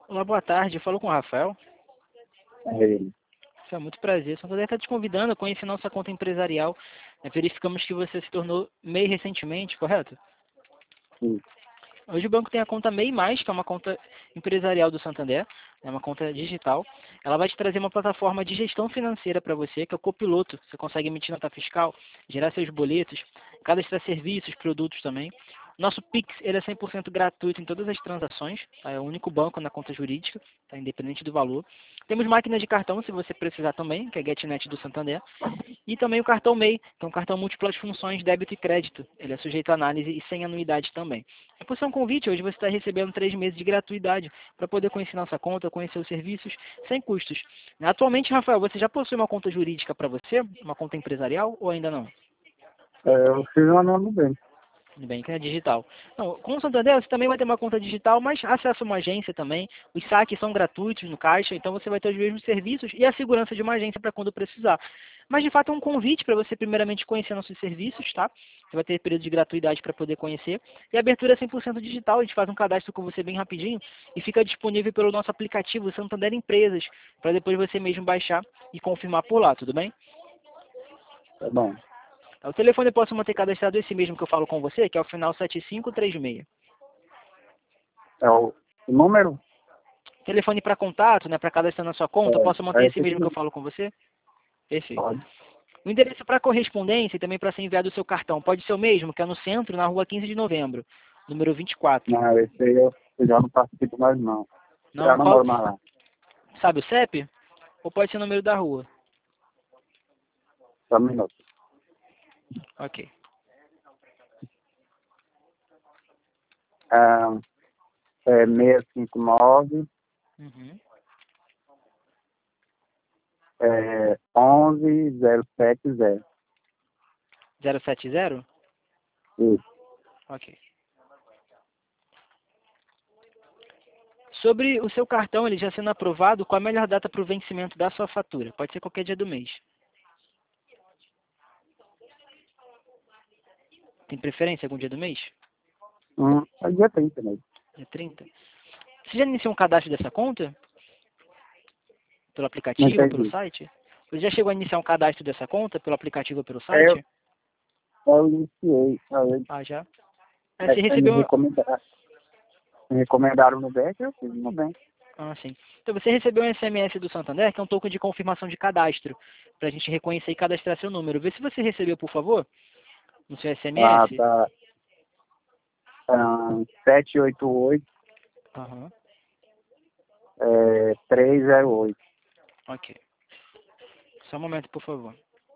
Olá, boa tarde. Eu falo com o Rafael. É ele. Isso é muito prazer. Só poder estar te convidando a conhecer nossa conta empresarial. Verificamos que você se tornou MEI recentemente, correto? Sim. Hoje o banco tem a conta MEI+, que é uma conta empresarial do Santander, é uma conta digital. Ela vai te trazer uma plataforma de gestão financeira para você, que é o Copiloto. Você consegue emitir nota fiscal, gerar seus boletos, cadastrar serviços, produtos também. Nosso Pix, ele é 100% gratuito em todas as transações, tá? É o único banco na conta jurídica, tá? Independente do valor. Temos máquina de cartão, se você precisar também, que é a GetNet do Santander. E também o cartão MEI, que é um cartão múltiplas funções, débito e crédito. Ele é sujeito a análise e sem anuidade também. É por ser um convite, hoje você está recebendo 3 meses de gratuidade para poder conhecer nossa conta, conhecer os serviços, sem custos. Atualmente, Rafael, você já possui uma conta jurídica para você? Uma conta empresarial ou ainda não? Eu fiz uma nome bem. Bem, que é digital. Não, com o Santander você também vai ter uma conta digital, mas acesso a uma agência também. Os saques são gratuitos no caixa, então você vai ter os mesmos serviços e a segurança de uma agência para quando precisar. Mas de fato é um convite para você primeiramente conhecer nossos serviços, tá? Você vai ter período de gratuidade para poder conhecer. E a abertura é 100% digital, a gente faz um cadastro com você bem rapidinho e fica disponível pelo nosso aplicativo Santander Empresas, para depois você mesmo baixar e confirmar por lá, tudo bem? Tá bom. O telefone eu posso manter cadastrado esse mesmo que eu falo com você, que é o final 7536. É o número? Telefone para contato, né, para cadastrar na sua conta, eu posso manter esse Esse aqui mesmo que eu mesmo. falo com você? Perfeito. Pode. O endereço para correspondência e também para ser enviado o seu cartão pode ser o mesmo, que é no centro, na rua 15 de novembro, número 24. Não, esse aí eu já não participo mais não. Já Não, não qual, moro mais lá. sabe o CEP? Ou pode ser o número da rua? Só um minuto. Ok. É 659 Uhum. 11070. 070? Isso. Ok. Sobre o seu cartão, ele já sendo aprovado, qual a melhor data para o vencimento da sua fatura? Pode ser qualquer dia do mês. Tem preferência algum dia do mês? É dia 30 mesmo. Dia 30? Você já iniciou um cadastro dessa conta? Pelo Não aplicativo ou pelo entendi. site? Você já chegou a iniciar um cadastro dessa conta pelo aplicativo ou pelo Eu, site? eu iniciei. Ah, já? Você Aí me recebeu... recomendaram no Nubank, eu fiz no Nubank. Ah, sim. Então você recebeu um SMS do Santander, que é um token de confirmação de cadastro, para a gente reconhecer e cadastrar seu número. Vê se você recebeu, por favor, no seu Ah, SMS. tá. 788 Aham, 308. ok. Só um momento, por favor.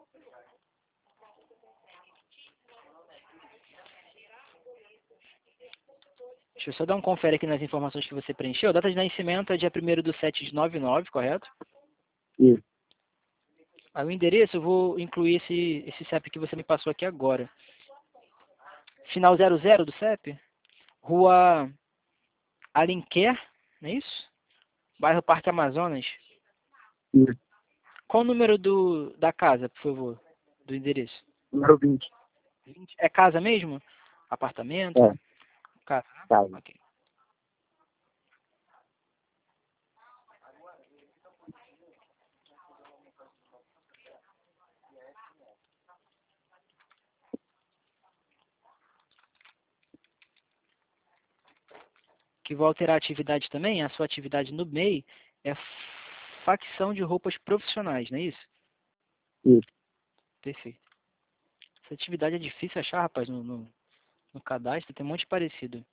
Deixa eu só dar um confere aqui nas informações que você preencheu. A data de nascimento é dia 1º/7/99, correto? Isso. Aí o endereço, eu vou incluir esse CEP que você me passou aqui agora. Final 00 do CEP? Rua Alenquer, não é isso? Bairro Parque Amazonas. Isso. Qual o número da casa, por favor? Do endereço? Número 20. 20. É casa mesmo? Apartamento? É, Casa. tá. Ok. Que vou alterar a atividade também. A sua atividade no MEI é facção de roupas profissionais, não é isso? Isso. Perfeito. Essa atividade é difícil achar, rapaz, no cadastro. Tem um monte parecido.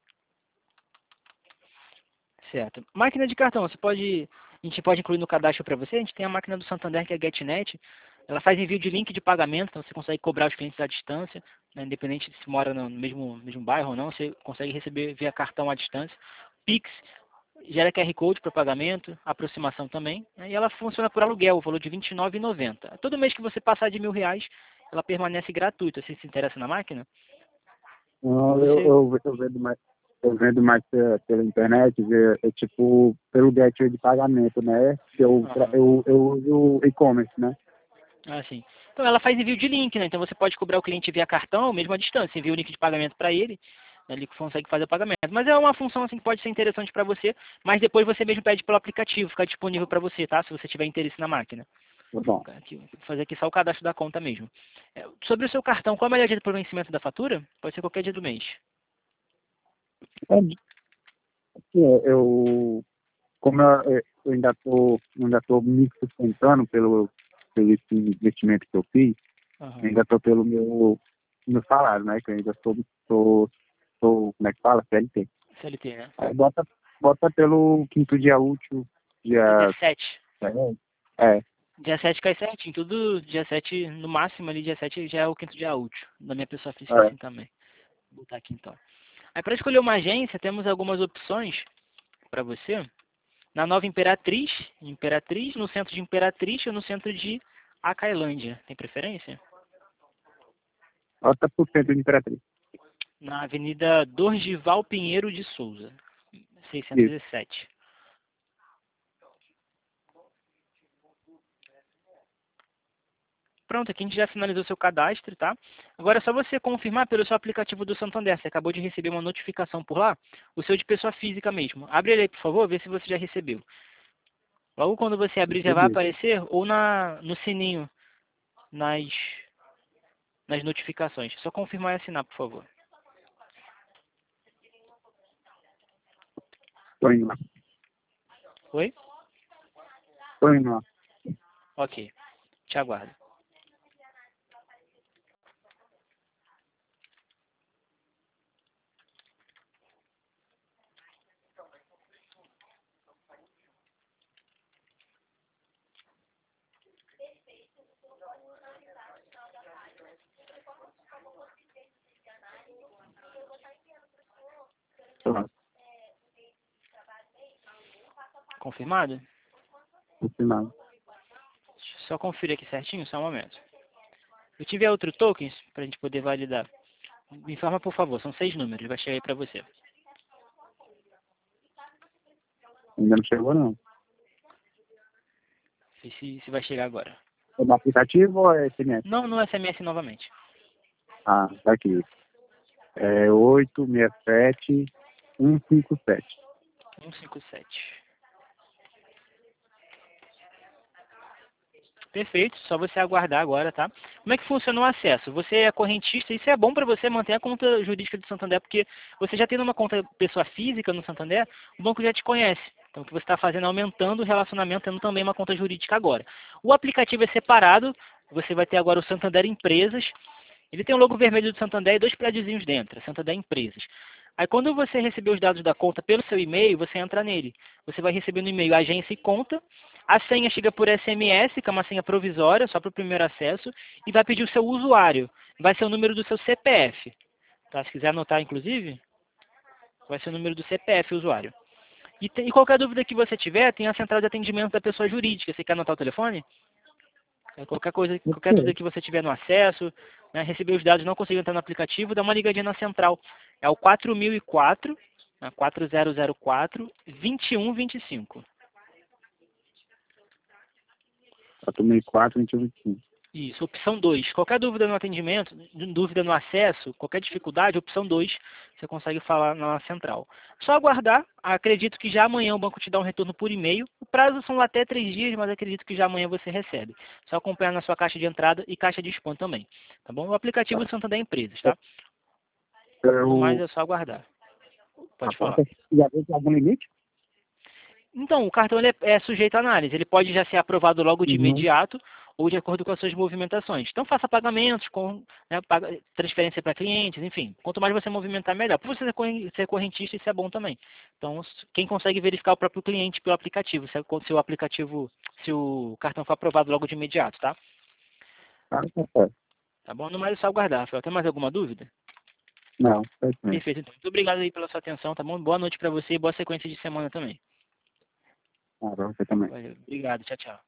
Certo. Máquina de cartão, a gente pode incluir no cadastro para você. A gente tem a máquina do Santander, que é a GetNet. Ela faz envio de link de pagamento, então você consegue cobrar os clientes à distância, né, independente se mora no mesmo bairro ou não, você consegue receber via cartão à distância. Pix, gera QR Code para pagamento, aproximação também, né, e ela funciona por aluguel, o valor de R$ 29,90. Todo mês que você passar de R$ 1.000, ela permanece gratuita. Você se interessa na máquina? Ou Não, você... eu vendo mais pela internet, tipo, pelo gateway de pagamento, né? Que Aham. eu uso e-commerce, né? Ah, sim. Então ela faz envio de link, né? Então você pode cobrar o cliente via cartão, mesmo à distância. Envia o link de pagamento para ele. Ele consegue fazer o pagamento. Mas é uma função assim que pode ser interessante para você, mas depois você mesmo pede pelo aplicativo, fica disponível para você, tá? Se você tiver interesse na máquina. Tá bom. Vou fazer aqui só o cadastro da conta mesmo. Sobre o seu cartão, qual é o melhor dia para o vencimento da fatura? Pode ser qualquer dia do mês. É, assim, como eu ainda tô me sustentando pelo esse investimento que eu fiz, Aham. ainda estou pelo meu salário, né? Que eu ainda sou, como é que fala? CLT. CLT, né? Aí bota pelo quinto dia útil, É dia dia 7. é, Dia 7 cai certinho. Tudo dia 7 no máximo ali, dia 7 já é o quinto dia útil. Da minha pessoa física é. assim também. Vou botar aqui então. Aí para escolher uma agência, temos algumas opções para você. Na Nova Imperatriz, no centro de Imperatriz ou no centro de Acailândia. Tem preferência? Bota por cento de Imperatriz. Na Avenida Dorgival Pinheiro de Souza, Isso. 607. Pronto, aqui a gente já finalizou seu cadastro, tá? Agora é só você confirmar pelo seu aplicativo do Santander. Você acabou de receber uma notificação por lá, o seu de pessoa física mesmo. Abre ele aí, por favor, vê se você já recebeu. Logo quando você abrir, já vai Entendi. aparecer ou no sininho, nas, nas notificações. Só confirmar e assinar, por favor. Tô indo lá. Oi? Tô indo lá. Ok. Te aguardo. Tô lá. Confirmado? Confirmado. Só conferir aqui certinho, só um momento. Se tiver outro tokens, para a gente poder validar, me informa, por favor. São 6 números, vai chegar aí para você. Ainda não chegou, não. Se vai chegar agora. É no aplicativo ou é SMS? Não, no SMS novamente. Ah, tá aqui. É 867157. 157. Perfeito, só você aguardar agora, tá? Como é que funciona o acesso? Você é correntista, isso é bom para você manter a conta jurídica do Santander, porque você já tendo uma conta pessoa física no Santander, o banco já te conhece. Então o que você está fazendo é aumentando o relacionamento, tendo também uma conta jurídica agora. O aplicativo é separado, você vai ter agora o Santander Empresas. Ele tem o logo vermelho do Santander e 2 prédiozinhos dentro, Santander Empresas. Aí quando você receber os dados da conta pelo seu e-mail, você entra nele. Você vai receber no e-mail agência e conta. A senha chega por SMS, que é uma senha provisória, só para o primeiro acesso, e vai pedir o seu usuário. Vai ser o número do seu CPF. Tá? Se quiser anotar, inclusive, vai ser o número do CPF usuário. E qualquer dúvida que você tiver, tem a central de atendimento da pessoa jurídica. Você quer anotar o telefone? Qualquer coisa, qualquer dúvida Ok. que você tiver no acesso, né, receber os dados, não conseguiu entrar no aplicativo, dá uma ligadinha na central. É o 4004, né, 4004 2125. 4004, 2125. Isso, opção 2. Qualquer dúvida no atendimento, dúvida no acesso, qualquer dificuldade, opção 2, você consegue falar na central. Só aguardar, acredito que já amanhã o banco te dá um retorno por e-mail. O prazo são até 3 dias, mas acredito que já amanhã você recebe. Só acompanhar na sua caixa de entrada e caixa de spam também. Tá bom? O aplicativo do Santander Empresas, tá? No mais Eu, é só aguardar. a Pode falar. conta já tem algum limite? Então, o cartão ele é sujeito à análise. Ele pode já ser aprovado logo de Uhum. imediato ou de acordo com as suas movimentações. Então, faça pagamentos, né, transferência para clientes, enfim. Quanto mais você movimentar, melhor. Por você ser correntista, isso é bom também. Então, quem consegue verificar o próprio cliente pelo aplicativo, se o cartão for aprovado logo de imediato, tá? Tá certo. Tá bom? No mais é só aguardar, Rafael. Tem mais alguma dúvida? Não, certo mesmo. Perfeito, então. Muito obrigado aí pela sua atenção, tá bom? Boa noite para você e boa sequência de semana também. Ah, pra você também. Valeu. Obrigado. Tchau, tchau.